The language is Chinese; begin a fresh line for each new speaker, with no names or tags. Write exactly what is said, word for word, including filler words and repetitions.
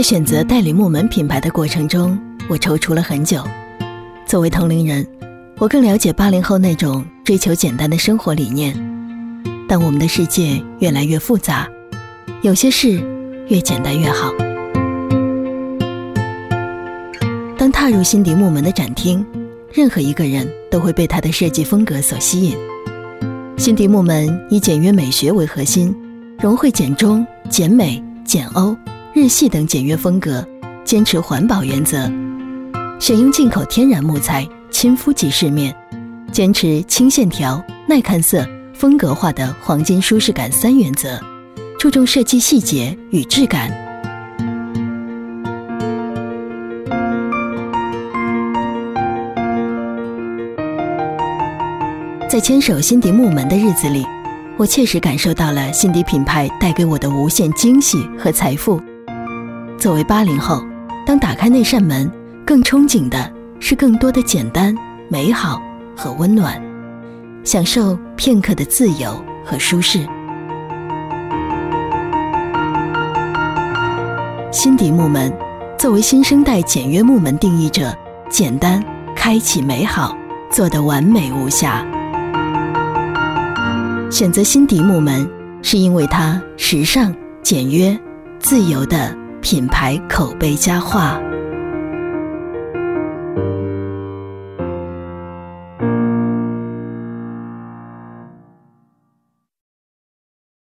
在选择代理木门品牌的过程中，我踌躇了很久。作为同龄人，我更了解八零后那种追求简单的生活理念。但我们的世界越来越复杂，有些事越简单越好。当踏入辛迪木门的展厅，任何一个人都会被它的设计风格所吸引。辛迪木门以简约美学为核心，融汇简中、简美、简欧、日系等简约风格，坚持环保原则，选用进口天然木材，亲肤即饰面，坚持轻线条、耐看色、风格化的黄金舒适感三原则，注重设计细节与质感。在牵手辛迪木门的日子里，我切实感受到了辛迪品牌带给我的无限惊喜和财富。作为八零后，当打开那扇门，更憧憬的是更多的简单、美好和温暖，享受片刻的自由和舒适。辛迪木门作为新生代简约木门定义者，简单开启美好，做得完美无瑕。选择辛迪木门，是因为它时尚、简约、自由的品牌口碑佳话。